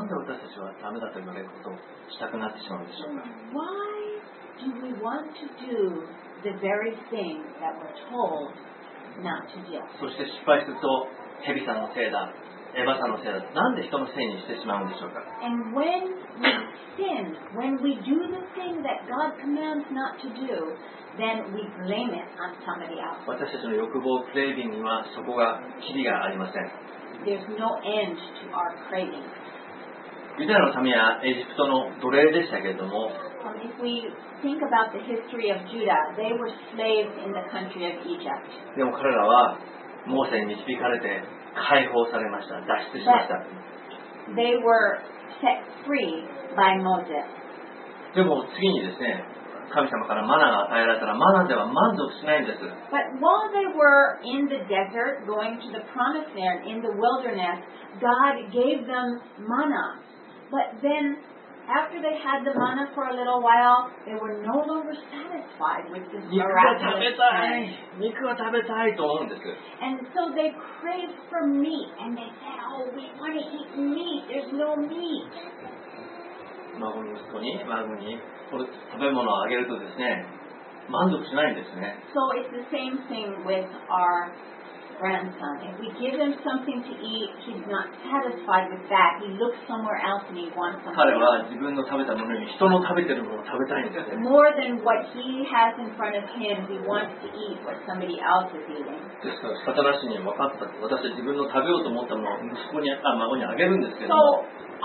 で私たちはダメだと言われることをしたくなってしまうんでしょうか。 Why do we want to do the very thing that we're told not to do? そして失敗すると蛇さんのせいだ、エヴァさんのせいだ、なんで人のせいにしてしまうんでしょうか。 And when we sin, when we do the thing that God commands not to do, then we blame it on somebody else. 私たちの欲望、クレービングにはそこがキリがありません。 There's no end to our craving. ユダヤの民はエジプトの奴隷でしたけれども、 If we think about the history of Judah, they were slaves in the country of Egypt. でも彼らはモーセに導かれて解放されました。脱出しました。 They were set free by Moses. でも次にですね、神様からマナが与えられたらマナでは満足しないんです。 But while they were in the desert, going to the promised land, in the wilderness, God gave them manna. But then, after they had the manna for a little while, they were no longer satisfied with this 肉が食 miraculous べたい food. 肉が食べたいと思うんです。 And so they craved for meat, and they said, oh, we want to eat meat. There's no meat. 孫の息子に孫にこれ食べ物をあげるとですね、満足しないんですね。 So it's the same thing with our grandson. If we give him something to eat, he's not satisfied with that. He looks somewhere else and he wants something 彼 else. は自分の食べたものより人の食べてるものを食べたいんですね。 More than what he has in front of him, he wants to eat what somebody else is eating. ですから仕方なしに分かったと、私は自分の食べようと思ったものを息子に孫にあげるんですけど So も、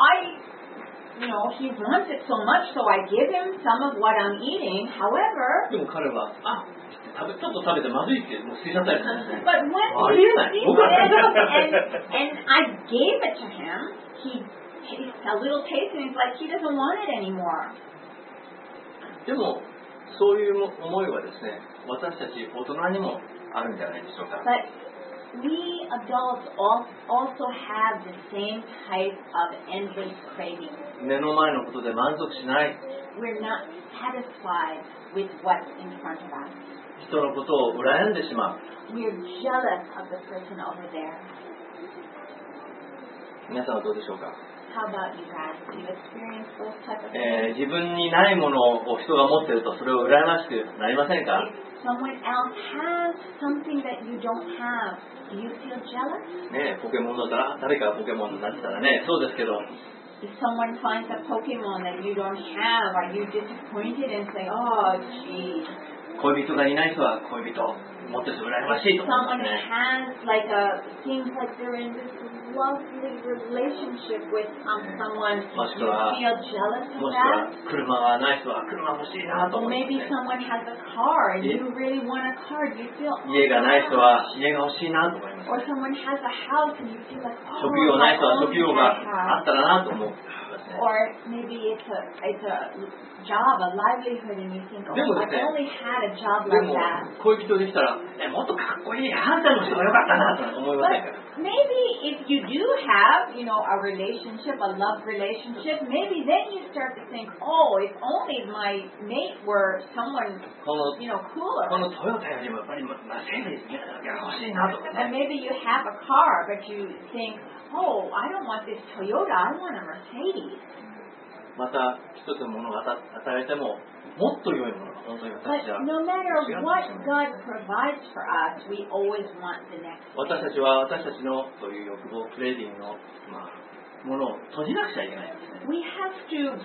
he wants it so much, so I give him some of what I'm eating. However, でも彼はちょっと食べてまずいってもう捨てちゃったりするんですね。 but when ありえない。 he 僕は and I gave it to him, he tastes a little taste and he's like, he doesn't want it anymore. でもそういう思いはですね、私たち大人にもあるんじゃないでしょうか。 But we adults also have the same type of endless craving. 目の前のことで満足しない、 We're not satisfied with what's in front of us. 人のことを羨んでしまう。 We're jealous of the person over there. 皆さんはどうでしょうか。 How about you guys? Do you experience those type of things? 自分にないものを人が持っているとそれを羨ましくなりませんか。 If someone else has something that you don't have, do you feel jealous? ね、ポケモンだったら誰かがポケモンになってたらね、そうですけど、 If someone finds a Pokemon that you don't have, are you disappointed and say, oh, geez? 恋人がいない人は恋人を持ってて羨ましい If と思い someone ますね。 has seems like they're in this lovely relationship with someone, もし you くは feel jealous も of しくは that? 車がない人は車欲しいなと Or 思い maybe ますね。 someone has a car and you really want a car. Do you feel, 家がない人は家が欲しいなと思います or ね。 someone has a house and you feel like, oh, 職業ない if 人は I 職 only 業 had が a あったらなと思いますね。 Or maybe it's a job, a livelihood, and you think, oh, でも if ですね、 I only had a job で like も that. 恋人できたらもっとかっこいいハンサムの人が良かったなと思いま But せんか。 maybe if you do have, a relationship, a love relationship, maybe then you start to think, oh, if only my mate were someone, この cooler. このトヨタよりもやっぱりマーセデスが欲しいなとか And ね。 maybe you have a car, but you think, oh, I don't want this Toyota, I want a Mercedes. また一つのものが与えてももっと良いものが本当に But 私は no matter what God provides for us, we always want the next 私たちは私たちのそういう欲望クレーディングの、ものを閉じなくちゃいけないんですね。 We have to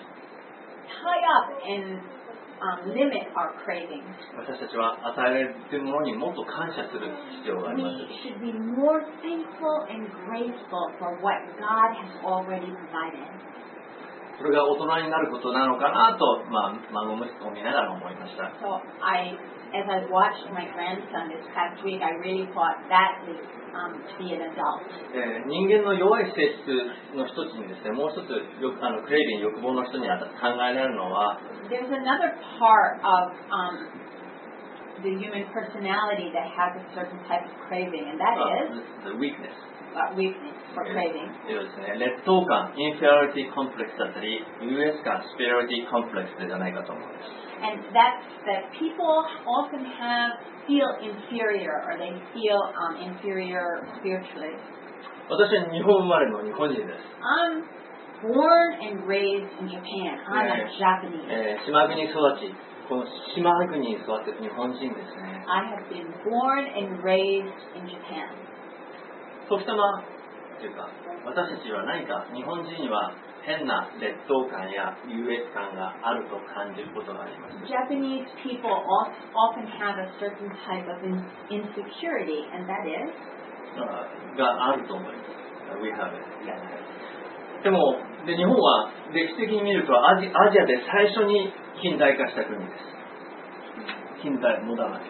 tie up and limit our cravings. 私たちは与えられているものにもっと感謝する必要があり We ます。 should be more thankful and grateful for what God has already provided. それが大人になることなのかなと、孫息子を見ながら思いました。 So as I watched my grandson this past week, I really thought that is to be an adult. 人間の弱い性質の一つにですね、もう一つクレイビン欲望の人に考えられるのは、 There's another part of the human personality that has a certain type of craving, and that is the weakness。 weakness for craving. ですね、劣等感、インフェアリティコンプレックスだったり、優越感、スペアリティコンプレックスじゃないかと思います。 And that's that people often feel inferior, or they feel inferior spiritually. 私は日本生まれの日本人です。 I'm born and raised in Japan. I'm a Japanese. 島国育ち、この島国に育っている日本人ですね。 I have been born and raised in Japan. 時たまというか、私たちは何か日本人には変な劣等感や優越感があると感じることがあります。 Japanese people often have a certain type of insecurity, and that is? があると思います。We have it. でも日本は歴史的に見るとアジアで最初に近代化した国です。近代モダンです。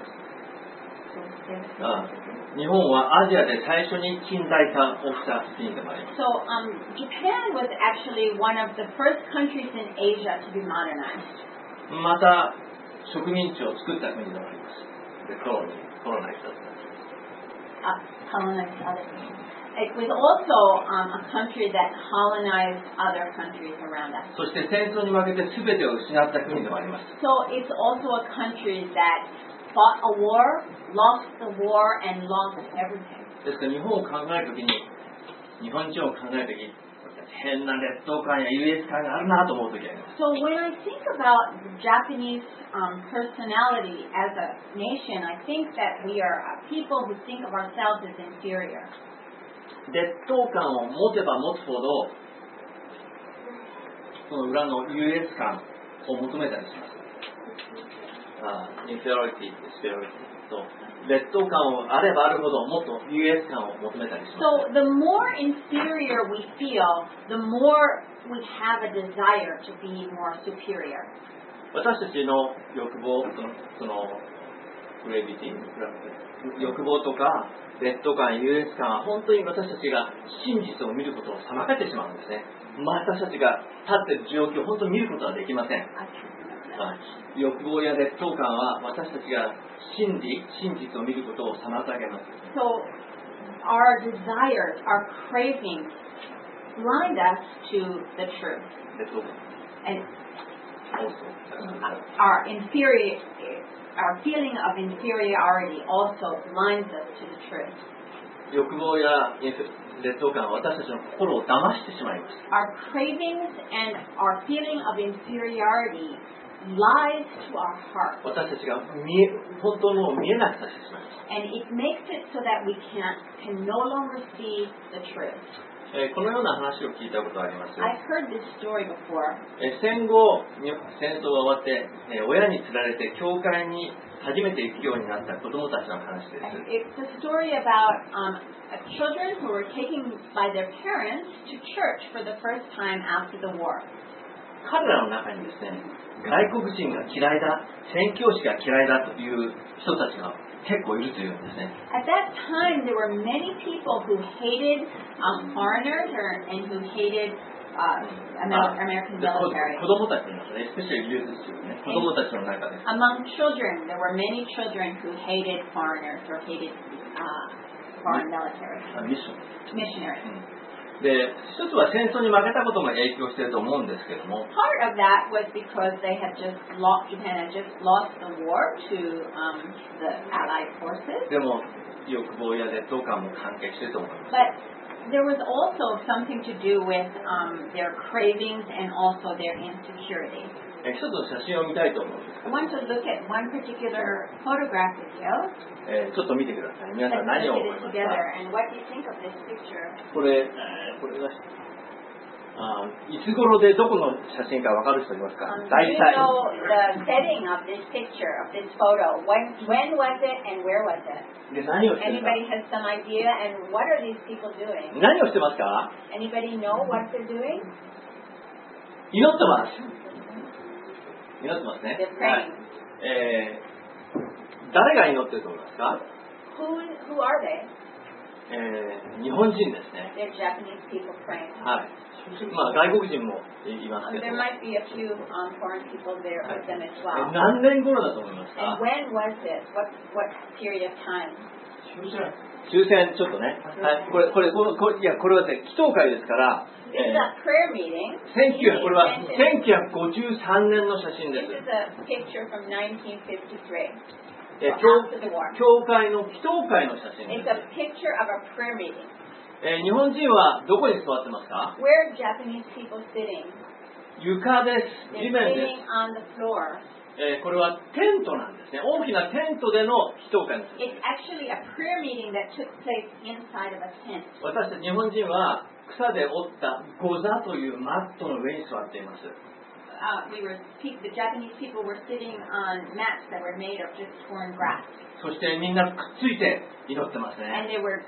日本はアジアで最初に近代化をした国でもあります。 So, Japan was actually one of the first countries in Asia to be modernized. また植民地を作った国でもあります。colonized other countries. It was also a country that colonized other countries around us. そして戦争に負けて全てを失った国でもあります。 So it's also a country that fought a war, lost the war, and lost everything. ですから日本を考えるときに、日本人を考えるときに、変な劣等感や優越感があるなと思うときあります。 So when I think about the Japanese personality as a nation, I think that we are people who think of ourselves as inferior. 劣等感を持てば持つほど、その裏の優越感を求めたりします。inferiority, superiority と劣等感をあればあるほどもっと優越感を求めたりします。 So the more inferior we feel, the more we have a desire to be more superior. 私たちの欲望、そのクレビティ、欲望とか劣等感、優越感は本当に私たちが真実を見ることを妨げてしまうんですね。私たちが立っている状況を本当に見ることはできません。欲望や劣等感は私たちが真実を見ることを妨げます。 So our desires, our cravings blind us to the truth. 劣等感。 And also, our feeling of inferiority also blinds us to the truth. 欲望や劣等感は私たちの心を騙してしまいます。 Our cravings and our feeling of inferiority lies to our heart. 私たちが本当の見えなくさせてしまいます。 And it makes it so that we can no longer see the truth. このような話を聞いたことがあります。 I've heard this story before. 戦後、戦争が終わって、親に連れられて教会に初めて行くようになった子供たちの話です。 It's a story about children who were taken by their parents to church for the first time after the war. 彼らの中にですね、外国人が嫌いだ、宣教師が嫌いだという人たちが結構いるというんですね。 At that time, there were many people who hated foreigners and who hated American military. 子供たちの中で、especially youth ですよね。子供たちの中で。 Among children, there were many children who hated foreigners or hated foreign military. Missionaries. で、一つは戦争に負けたことも影響していると思うんですけども。 Part of that was because Japan had just lost the war to the Allied forces. でも欲望や劣等感も関係していると思います。 But there was also something to do with their cravings and also their insecurity. 一つの写真を見たいと思うんです。 I want to look at one particular photograph with you. ちょっと見てください。皆さん Let's 何を look 思い at ま it す together. か？ And what do you think of this picture? これがいつ頃でどこの写真か分かる人いますか？ Do 大 you 体 know the setting of this picture, of this photo? When was it and where was it? で何をしてるか？ Anybody has some idea? And what are these people doing? 何をしてますか？ Anybody know what they're doing? 祈ってます。祈ってますね。 They're praying. 誰が祈ってると思いますか？ Who are they? 日本人ですね。 They're Japanese people praying. はい。まあ外国人もいますけど。 There might be a few foreign people there with them as well. 何年頃だと思いますか？ And when was this? What period of time? 終戦ちょっとね。はい。これはね、祈祷会ですから。 This is a prayer meeting. これは1953年の写真で This す。 is a picture from 1953. 教会の祈祷会の写真で It's す。 a picture of a prayer meeting. 日本人はどこに座ってますか？ Where are Japanese people sitting? 床です。 They're 地面で sitting on the floor. す。これはテントなんですね。大きなテントでの祈祷会です。 It's actually a prayer meeting that took place inside of a tent. 私たち日本人は草で織ったゴザというマットの上に座っています。 The Japanese people were sitting on mats that were made of just torn grass. そしてみんなくっついて祈ってます And ね。 they were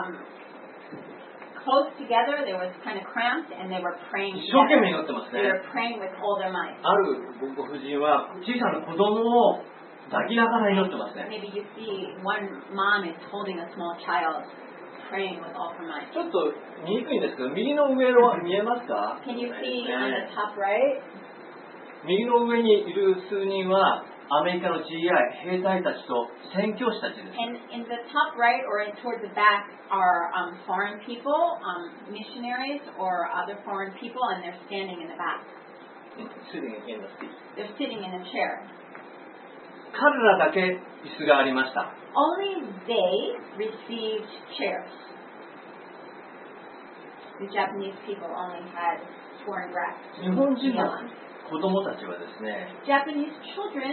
close together. They was kind of cramped, and they were praying 一生懸命 together. 祈ってます They ね。 were praying with all their might. あるご婦人は小さな子供を抱きながら祈ってますね。 Maybe you see one mom is holding a small child, praying with all her might. ちょっと見にくいんですけど、右の上の見えますか？ Can you see on the top right? 右の上にいる数人はアメリカの GI 兵隊たちと宣教師たちです。 And in the top right or towards the back are foreign people, missionaries or other foreign people, and they're standing in the back. Sitting in the seat. They're sitting in a chair. 彼らだけ椅子がありました。 Only they received chairs. The Japanese people only had torn grass. 日本人の Neon. 子供たちはですね、 Japanese children,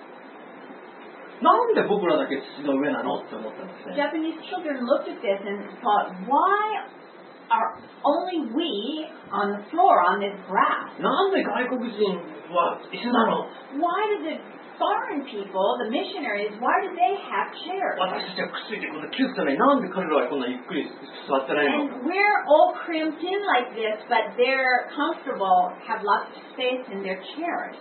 なんで僕らだけ土の上なのって思ったんですね。 Japanese children looked at this and thought, why are only we on the floor on this grass? なんで外国人は椅子なの？ Why do the foreign people, the missionaries, why do they have chairs? 私たちはくっついてこんな窮屈なのになんで彼らはこんなゆっくり座ってないの？ And we're all cramped in like this, but they're comfortable, have lots of space in their chairs.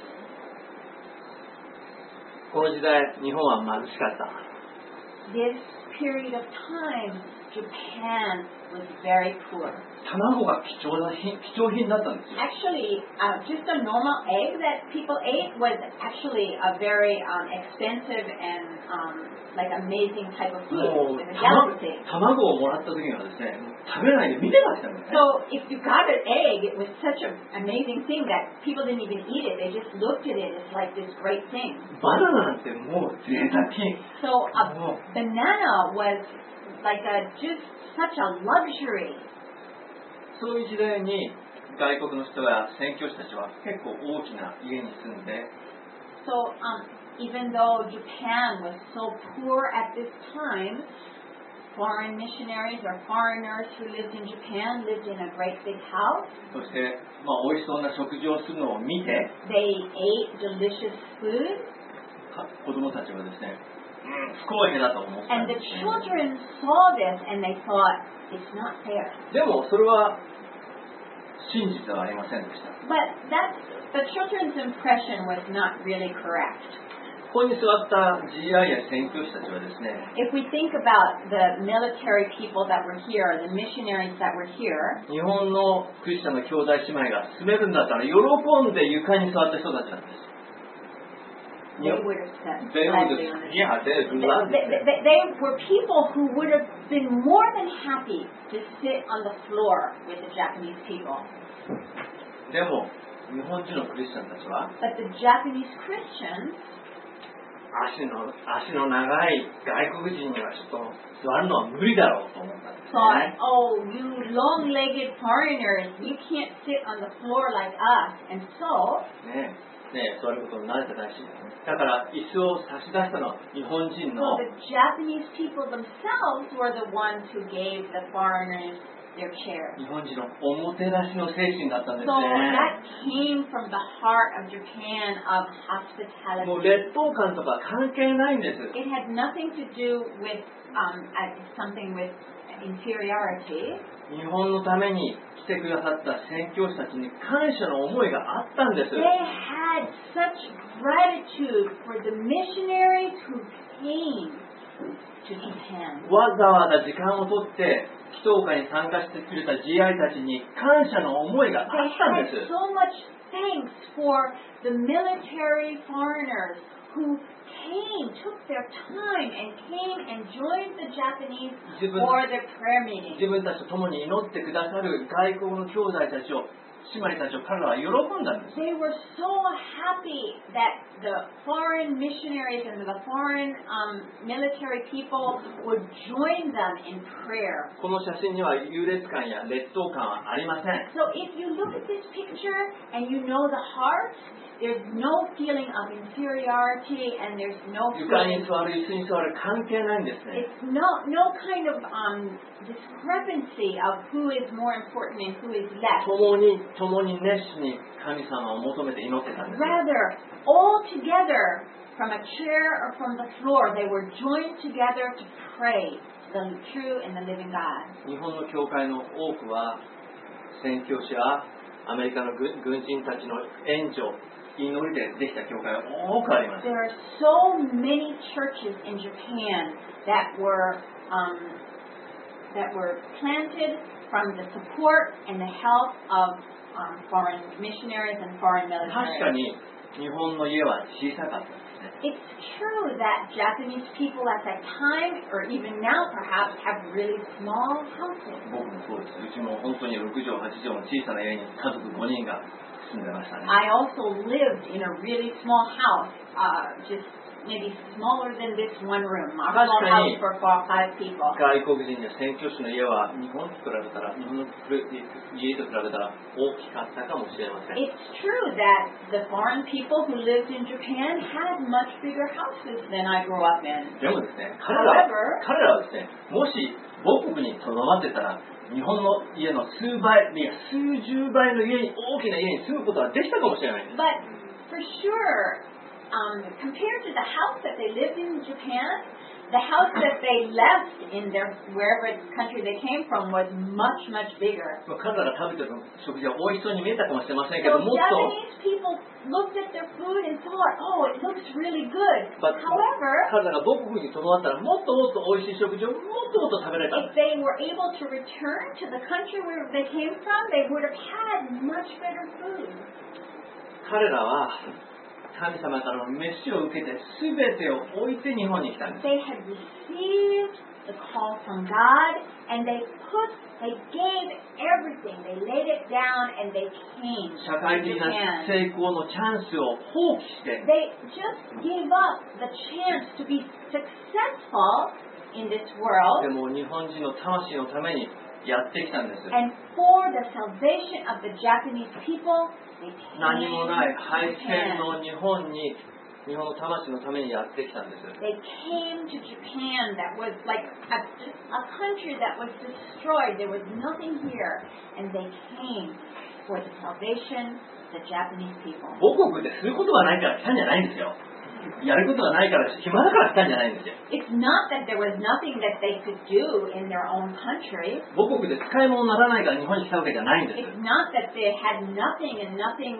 この時代、日本は貧しかった。 This period of time, Japan was very poor. 卵が貴重品だったんですよ。 Actually, just a normal egg that people ate was actually a very expensive and like amazing type of food. もう It was a delicacy. 卵をもらった時にはですね、食べないで見てましたよね。 So if you got an egg, it was such an amazing thing that people didn't even eat it. They just looked at it as like this great thing. バナナなんてもう贅沢品。 So a もう banana was like just such a luxury. そういう時代に外国の人や宣教師たちは結構大きな家に住んで、 So even though Japan was so poor at this time, foreign missionaries or foreigners who lived in Japan lived in a great big house. そして、美味しそうな食事をするのを見て、 They ate delicious food, 子供たちはですね、不公平だと思った and んで the すね。 children saw this and they thought, it's not fair. でもそれは真実ではありませんでした。 But the children's impression was not really correct. ここに座った GI や宣教師たちはですね、 If we think about the military people that were here, the missionaries that were here, 日本のクリスチャンの兄弟姉妹が住めるんだったら喜んで床に座った人たちなんです。 they would have said, They would gladly have, on this. yeah, they would love it. They were people who would have been more than happy to sit on the floor with the Japanese people. でも日本人のクリスチャンたちは But the Japanese Christians 足の長い外国人にはちょっと座るのは無理だろうと思ったんです thought, ね。 oh, you long-legged foreigners, you can't sit on the floor like us. And so, ねえ、そういうことに慣れてないし、だから椅子を差し出したのは日本人 so の the Japanese people themselves were the ones who gave the foreigners their chairs. 日本人のおもてなしの精神だったんです So ね。 that came from the heart of Japan of もう hospitality. 劣等感とか関係ないんです。 It had nothing to do with something with inferiority. 日本のために来てくださった宣教師たちに感謝の思いがあったんです。 They had such gratitude for the missionaries who came to Japan. わざわざ時間をとって祈祷会に参加してくれた GI たちに感謝の思いがあっ They たん had です so much thanks for the military foreigners who took their time and came and joined the Japanese for their prayer meeting. 自分たちと共に祈ってくださる外国の兄弟たちを姉妹たちを彼らは喜んだんです。 They were so happy that the foreign missionaries and the foreign military people would join them in prayer. この写真には優越感や劣等感はありません。 So if you look at this picture and you know the heart, there's no feeling of inferiority and there's no 床に feeling, 座る椅子に座る関係ないんですね。 it's no kind of discrepancy of who is more important and who is less. 共に熱心に神様を求めて祈ってたんです。 Rather, all together from a chair or from the floor, they were joined together to pray the true and the living God. 日本の教会の多くは宣教師やアメリカの軍人たちの援助祈りでできた教会は多くあります。 There are so many churches in Japan that were planted from the support and the help of foreign missionaries and foreign 確 military. かに日本の家は小さかったですね。 It's true that Japanese people at that time, or even now perhaps, have really small houses. 僕もそうです。うちも本当に6畳8畳の小さな家に家族5人が住んでましたね。 I also lived in a really small house, just maybe smaller than this one room, a small house for 5 people. 外国人や宣教師の家は日本と比べたら日本の家と比べたら大きかったかもしれません。 It's true that the foreign people who lived in Japan had much bigger houses than I grew up in. でもですね、彼らはですね、もし母国にとどまってたら日本の家の数倍いや数十倍の家に大きな家に住むことはできたかもしれないんです。 But for sure, compared to the house that they lived in Japan, the house that they left in their wherever country they came from was much bigger. 彼らが食べてる食事は美味しそうに見えたかもしれませんけ So ど、もっと Japanese people looked at their food and thought, "Oh, it looks really good." But- However, 彼らが母国にとどまったらもっと美味しい食事をもっと食べれたん if です。 they were able to return to the country where they came from, they would have had much better food. 彼らは神様からの飯を受けて全てを置いて日本に来たんです。 They had received the call from God, and they gave everything. They laid it down, and they came 社会 to 的な Japan. 成功のチャンスを放棄して They just gave up the chance to be successful in this で world, も日本人の魂のためにやってきたんです。 and for the salvation of the Japanese people, they came 何もない to 敗戦 Japan. の日本に日本の魂のためにやってきたんです。 They came to Japan that was like a country that was destroyed. There was nothing here, and they came for the salvation of the Japanese people. 母国ですることがないから来たんじゃないんですよ。やることがないから暇だから来たんじゃないんですよ。 It's not that there was nothing that they could do in their own country. 母国で使い物にならないから日本に来たわけじゃないんです。 It's not that they had nothing and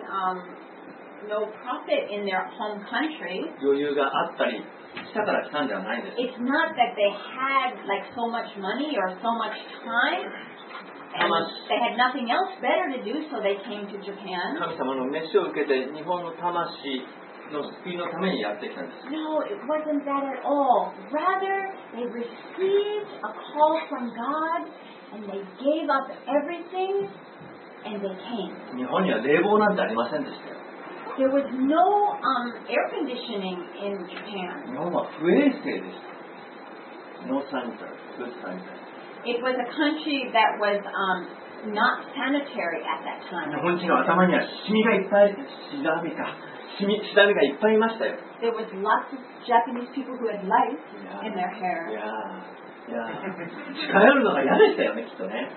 no profit in their home country. 余裕があったりしたから来たんではないんです。 It's not that they had like so much money or so much time, and they had nothing else better to do, so they came to Japan. 神様の飯を受けて日本の魂の救いのためにやってきたんです。 No, it wasn't that at all. Rather, they received a call from God, and they gave up everything, and they came. 日本には冷房なんてありませんでしたよ。 There was no air conditioning in Japan. 日本は不衛生でした。ノーサニタリー、グッドサニタリー。 It was a country that was not sanitary at that 日 time. 本人の頭にはシミがいっぱい、シダミがいっぱいいましたよ。 There was lots of Japanese people who had lice in their い hair. や近寄るのが嫌でしたよね、きっとね。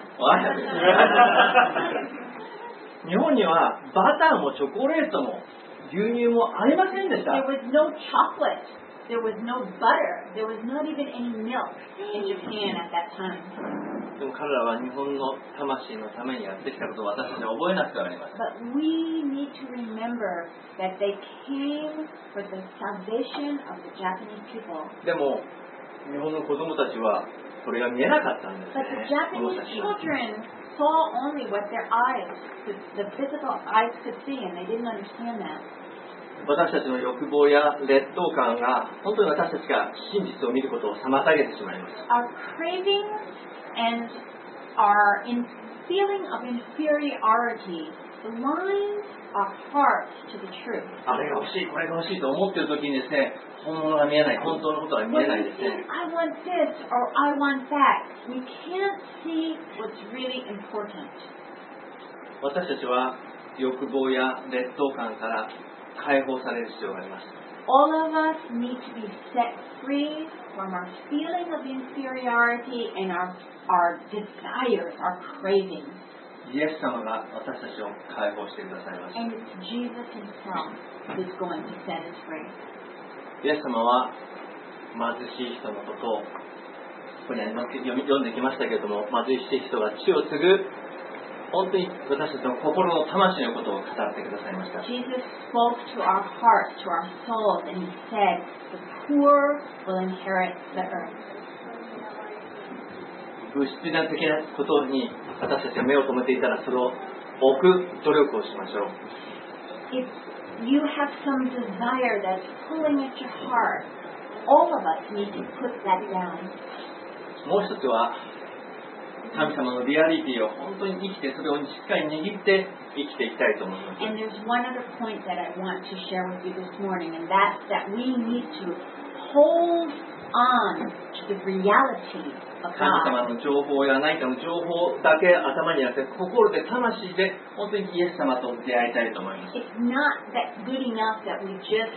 日本にはバターもチョコレートも牛乳もありませんでした。 There was no chocolate. There was no butter. There was not even any milk in Japan at that time. でも彼らは日本の魂のためにやってきたことを私たちは覚えなくてはなりません。 But we need to remember that they came for the salvation of the Japanese people. でも日本の子供たちはそれが見えなかったんです But the ね。 Japanese children saw only what their eyes, the physical eyes could see, and they didn't understand that. 私たちの欲望や劣等感が本当に私たちが真実を見ることを妨げてしまいます。 Our cravings and our feeling of inferiority blinds our hearts to the truth. あれが欲しい、これが欲しいと思っている時にですね、本物が見えない、本当のことが見 When えない we ですね。 think, I want this or I want that, we can't see what's really important. 私たちは欲望や劣等感から解放される必要があります。 All of us need to be set free from our feeling of inferiority and our desires, our cravings. イエス様が私たちを解放してくださいました。 And it's Jesus himself who's going to set us free. イエス様は貧しい人のことを、ここにあります読んできましたけれども、貧しい人が血を継ぐ、本当に私たちの心の魂のことを語ってくださいました。 Jesus spoke to our hearts, to our souls, and he said, the poor will inherit the earth. 物質的なことに私たちが目を留めていたら、それを置く努力をしましょう。 If you have some desire that's pulling at your heart, all of us need to put that down. もう一つは、神様のリアリティを本当に生きて、それをしっかり握って生きていきたいと思います。 And there's one other point that I want to share with you this morning, and that's that we need to hold on to the reality of 神 God. 様の情報や何かの情報だけ頭にあって、心で魂で本当にイエス様と出会いたいと思います。 It's not that good enough that we just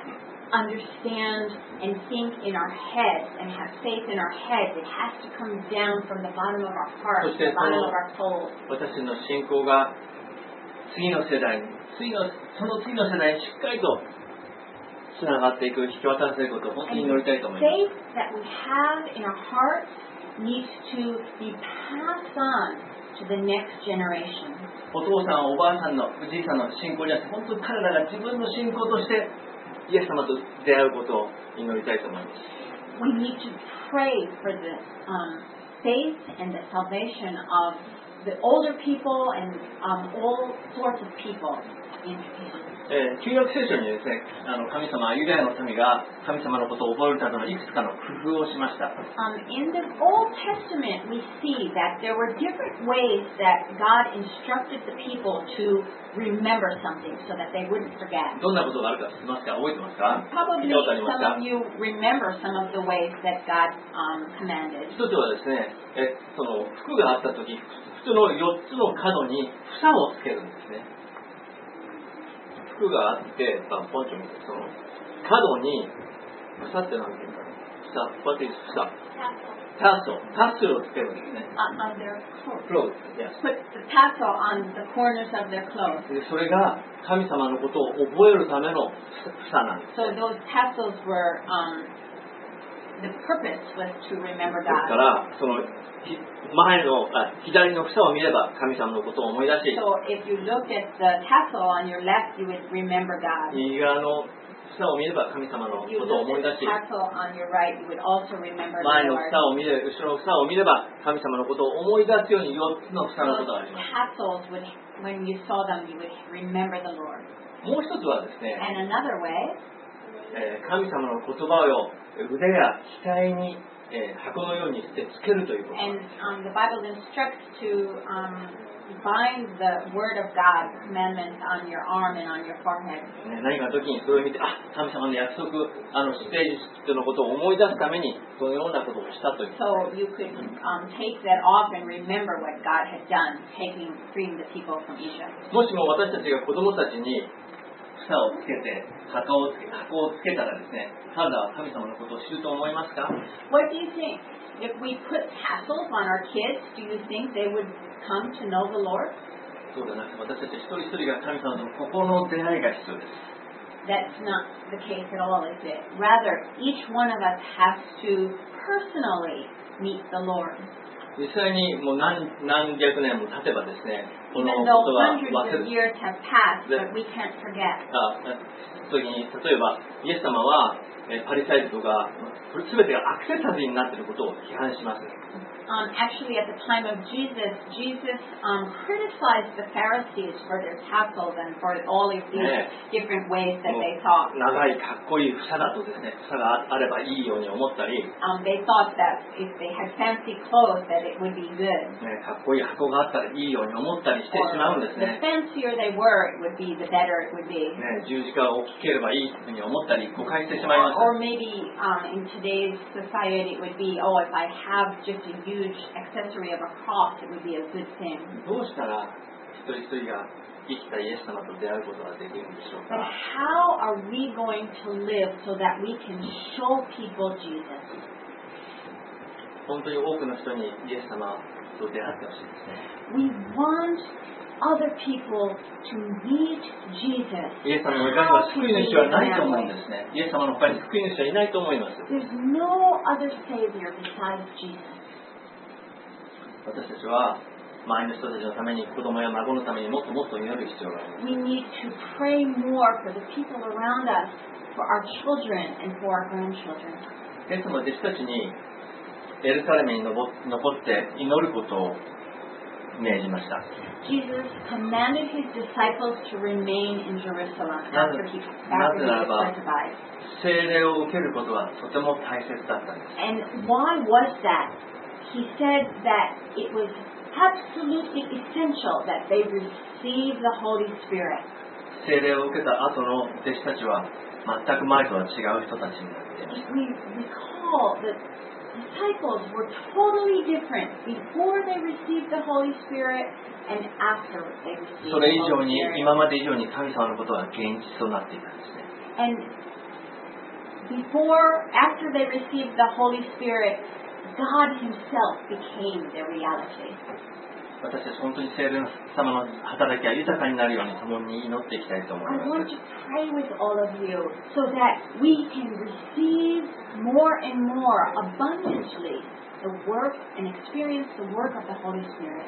understand and think in our heads and have faith in our heads. It has to come down from the bottom of our heart, the bottom of our soul. 私の信仰が次の世代に、その次の世代にしっかりとつながっていく、引き渡せることを本当に祈りたいと思います。 Faith that we have in our hearts needs to be passed on to the next generation. お父さん、おばあさんの、おじいさんの信仰じゃなくて、本当に彼らが自分の信仰としてイエス様と出会うことを祈りたいと思います。 We need to pray for the faith and the salvation of the older people and all sorts of people in Japan. 旧約聖書にですね、神様はユダヤの民が神様のことを覚えるためのいくつかの工夫をしました。 In the Old Testament, we see that there were different ways that God instructed the people to remember something so that they wouldn't forget. どんなことがあるか知ってますか？覚えてますか？ Probably 聞いたことあります some か？ of you remember some of the ways that God commanded. 一つはですね、その服があった時、靴の4つの角に房をつけるんですね。服があって、ポンチョみたいな、その角に房って何て言うんだろう。房、what is 房？タッスルをつけるんですね。 On their clothes, clothes. yes. Put the tassel on the corners of their clothes. でそれが神様のことを覚えるための房なんです。 So those tassels were, the purpose was to remember ですか God. ら、その左の房を見れば神様のことを思い出し、 So if you looked at the tassel on your left, you would remember God. 右側の房を見れば神様のこ If you とを looked 思い at 出 the し、 tassel on your right, you would also remember 前 the の Lord. 房を見れ、後ろの房を見れば神様のことを思い出すように4つの房のこ Those とがあります。 tassels would, when you saw them, you would remember the Lord. もう一つはですね、 And another way 神様の言葉を腕や額に、箱のようにしてつけるということなん And です。 the Bible instructs to bind the Word of God, commandments, on your arm and on your forehead. 何かの時にそれを見て、神様の約束、ステージのことを思い出すためにそのようなことをしたという。 So you could take that off and remember what God had done, freeing the people from Egypt. もしも私たちが子供たちに房をつけて箱をつけたらですね、彼らは神様のことを知ると思いますか？ What do you think? If we put tassels on our kids, do you think they would come to know the Lord? そうではなくて、私たち一人一人が神様との心の出会いが必要です。 That's not the case at all, is it? Rather, each one of us has to personally meet the Lord. 実際にもう何百年も経てばですね、この Even こ though とは hundreds 忘れ of years have passed, but we can't forget. た時に、例えばイエス様はパリサイ人が全てがアクセサリーになっていることを批判します。 actually at the time of Jesus, criticized the Pharisees for their tassels and for all of these different ways that they thought. 長いかっこいい房だとですね、房があればいいように思ったり、 They thought that if they had fancy clothes that it would be good. かっこいい箱があったらいいように思ったりしてしまうんです The ね。 fancier they were, it would be, the better it would be. 十字架が大きければいいというふうに思ったり誤解してしまいました。 Or maybe in today's society it would be, oh, if I have just a huge accessory of a cross, it would be a good thing. どうしたら一人一人が生きたイエス様と出会うことができるんでしょう But か。 how are we going to live so that we can show people Jesus? 本当に多くの人にイエス様と出会ってほしいですね。 We want other people to meet Jesus. イエス様の他には救い主はないと思うんですね。イエス様の他に救い主はいないと思います。 There's no other Savior besides Jesus. 私たちは周りの人たちのために、子供や孫のためにもっともっと祈る必要があります。 We need to pray more for the people around us, for our children and for our grandchildren. イエス様は弟子たちにエルサレムに残って祈ることを命じました。 Jesus commanded his disciples to remain in Jerusalem after he testified. 聖霊を受けることはとても大切だったんです。 And why was that? He said that it was absolutely essential that they receive the Holy Spirit. 聖霊を受けた後の弟子たちは全く前とは違う人たちになっていました。 We recall that disciples were totally different before they received the Holy Spirit and after they received それ以 the 上 Holy に Spirit. 今まで以上に神様のことが現実となっていたんですね。 And after they received the Holy Spirit, God himself became their reality. 私たち本当に聖霊様の働きが豊かになるように共に祈っていきたいと思い I ま want す。 to pray with all of you so that we can receive more and more abundantly the work and experience the work of the Holy Spirit.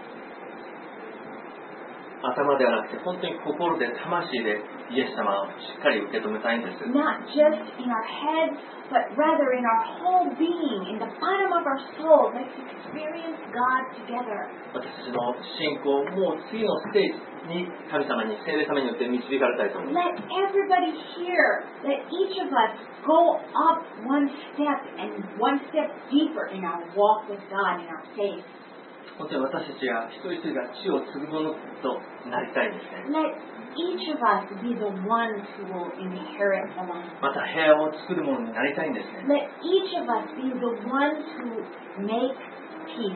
頭ではなくて本当に心で魂でイエス様をしっかり受け止めたいんです。 Not just in our heads, but rather in our whole being, in the bottom of our soul. Let's experience God together. 私たちの信仰をもう次のステージに神様に聖霊様によって導かれたいと思います。 Let everybody here, let each of us go up one step and one step deeper in our walk with God, in our faith. 本当に私たちが一人一人が地を継ぐものとなりたいですね。 Let each of us be the ones who will inherit the land. また平和を作るものになりたいんですね。 Let each of us be the ones who make peace.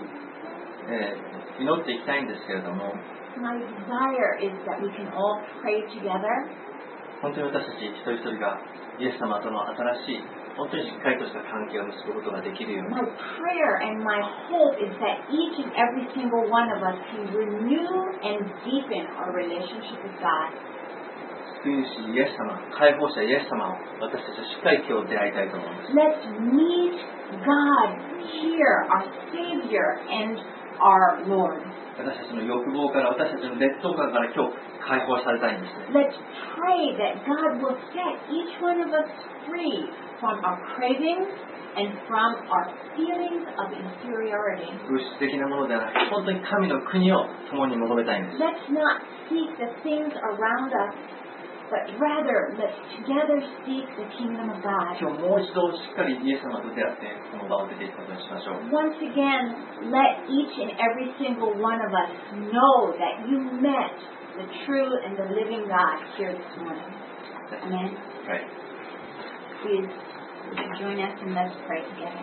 祈っていきたいんですけれども、 My desire is that we can all pray together. 本当に私たち一人一人がイエス様との新しい本当にしっかりとした関係を結ぶことができるように。 My prayer and my hope is that each and every single one of us can renew and deepen our relationship with God. 救い主イエス様、解放者イエス様を私たちはしっかり今日出会いたいと思います。 Let's meet God here, our Savior and our Lord. 私たちの欲望から、私たちの劣等感から今日解放されたいんですね。 Let's pray that God will set each one of us free from our cravings and from our feelings of inferiority. 物質的なものではなく、本当に神の国を共に求めたいんです。 Let's not seek the things around us, but rather let's together seek the kingdom of God. 今日もう一度しっかりイエス様と出会ってこの場を出ていくことにしましょう。 Once again, let each and every single one of us know that you met the true and the living God here this morning. Amen. はい。 Please join us and let's pray together.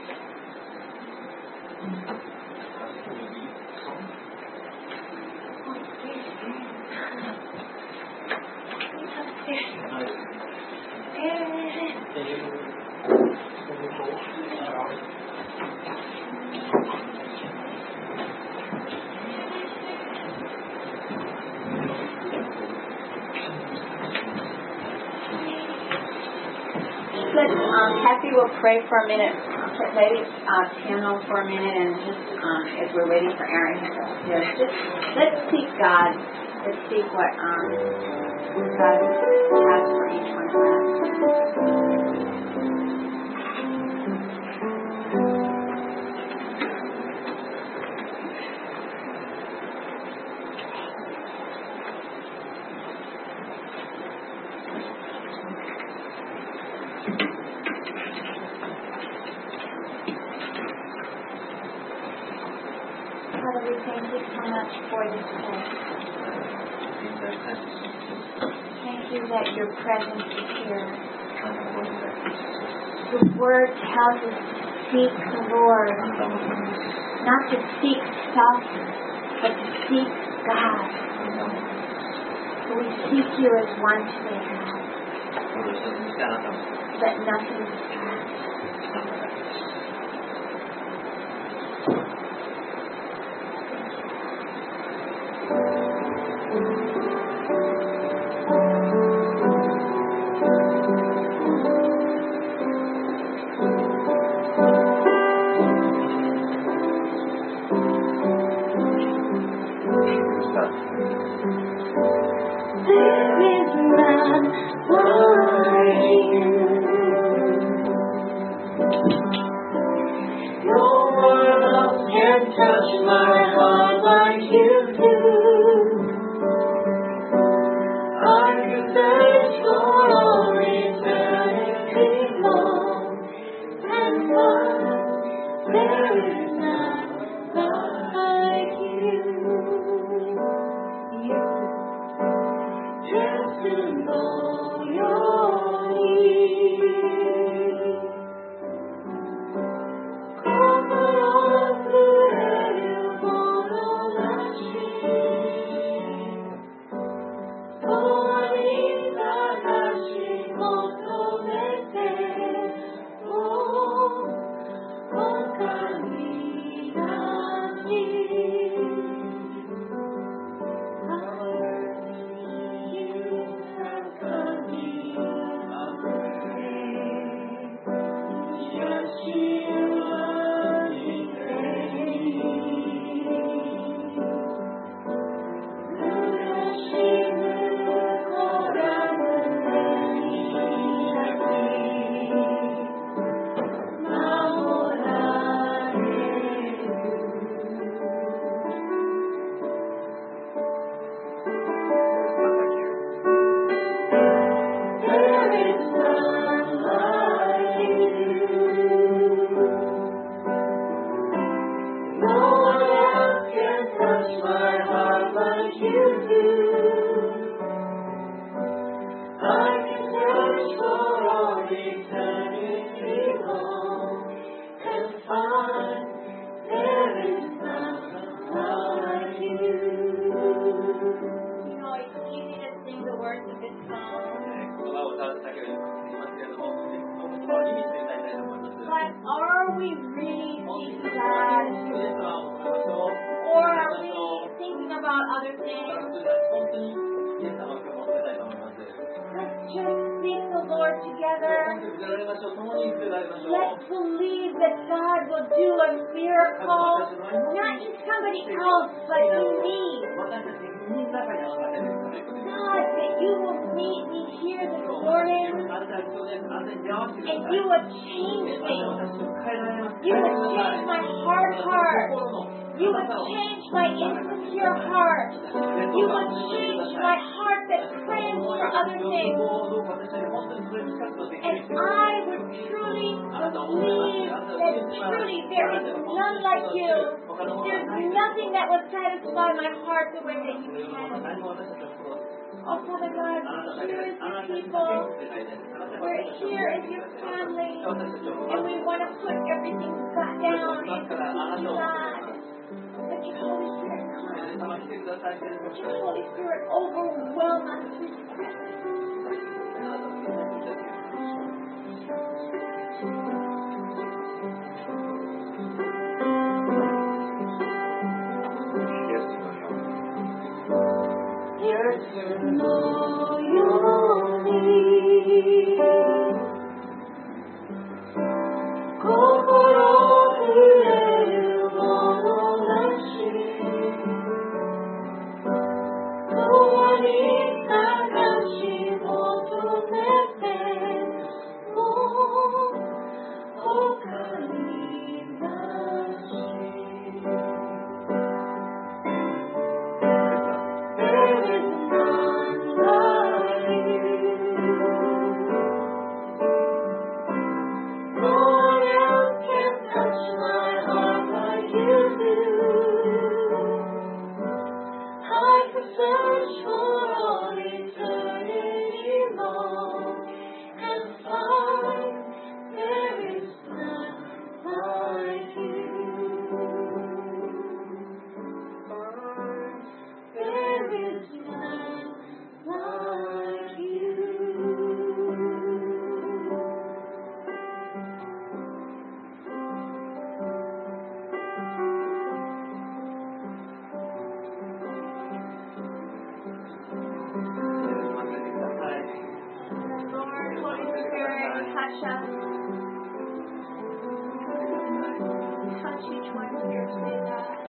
Kathy will pray for a minute, play piano for a minute, and just as we're waiting for Aaron here, just let's seek God. Let's seek what God has for each one of us. much for this place. 現在感謝します。 Thank you that your presence is here. あなたのご理解。 The word tells us to seek the Lord, あなたのご理解。 not to seek stuff, but to seek God. あなたのご理解。 So we seek you as one today, God. これを一つにしてあなたの Let nothing distract. あなただけです。 Let's believe that God will do a miracle, not in somebody else, but in me. God, that you will meet me here this morning, and you will change me. You will change my hard heart. You will change my insecure heart. You will change my heart that craves for other things. And I would truly believe that truly there is none like you. There's nothing that will satisfy my heart the way that you can. Oh, Father God, here is your people. We're here as your family. And we want to put everything down and seek you, God. Let your Holy Spirit come. Let your Holy Spirit overwhelm us with your presence. Know your need. 心震えるものなし。永遠に touch us. Touch each one's ears, say that.